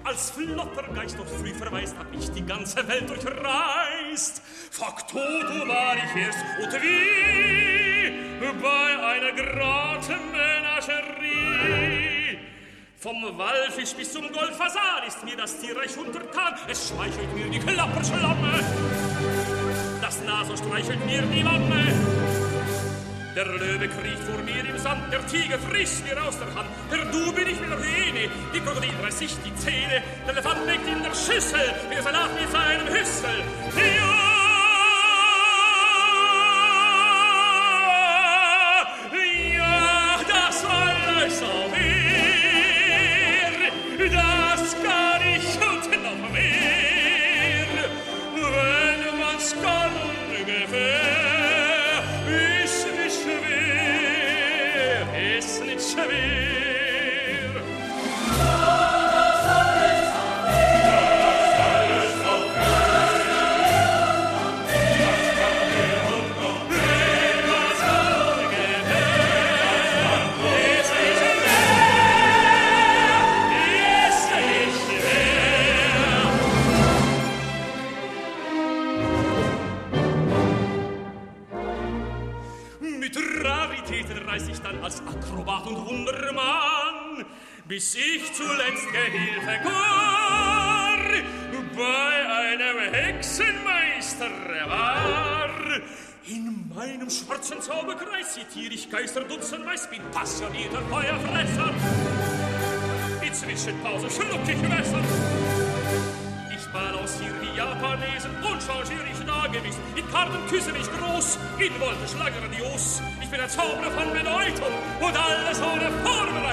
als flotter Geist noch früh verweist, hab ich die ganze Welt durchreist. Factotum war ich erst und wie bei einer graten Menagerie. Vom Walfisch bis zum Goldfasan ist mir das Tierreich untertan. Es schmeichelt mir die Klapperschlamme, das Naso streichelt mir die Wanne. Der Löwe kriecht vor mir im Sand, der Tiger frisst mir aus der Hand. Der Du bin ich mit der Hyäne, die Krokodil reißt sich die Zähne. Der Elefant legt in der Schüssel, der Salat mit seinem Hüssel. Ja, das alles auf mir, das kann ich und noch mehr, wenn man's kann ungefähr, ist nicht schwer, ist nicht schwer. Ich dann als Akrobat und Wundermann, bis ich zuletzt Gehilfe gar bei einem Hexenmeister war. In meinem schwarzen Zauberkreis zitier ich Geister dutzendweis, bin passionierter Feuerfresser. Inzwischen Pause schluck ich Messer. Ich balanciere die Japanesen und changiere ich da gewiss. In Karten küsse mich groß, in Wolte schlage grandios. Ich bin ein Zauberer von Bedeutung und alles ohne Formel